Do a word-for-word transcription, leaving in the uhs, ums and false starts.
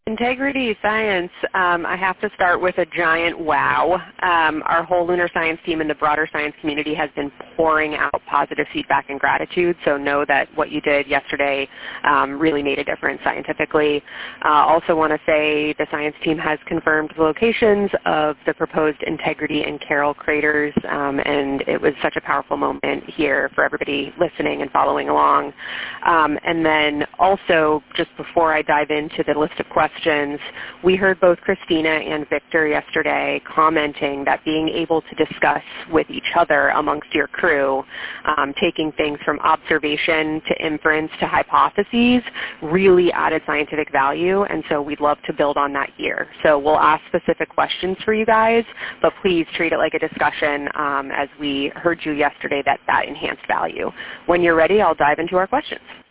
Integrity science, um, I have to start with a giant wow. Um, our whole lunar science team and the broader science community has been pouring out positive feedback and gratitude, so know that what you did yesterday um, really made a difference scientifically. I uh, also want to say the science team has confirmed the locations of the proposed Integrity and Carroll craters, um, and it was such a powerful moment here for everybody listening and following along. Um, and then also, just before I dive into the list of questions, we heard both Christina and Victor yesterday commenting that being able to discuss with each other amongst your crew, um, taking things from observation to inference to hypotheses, really added scientific value, and so we'd love to build on that here. So we'll ask specific questions for you guys, but please treat it like a discussion um, as we heard you yesterday that that enhanced value. When you're ready, I'll dive into our questions.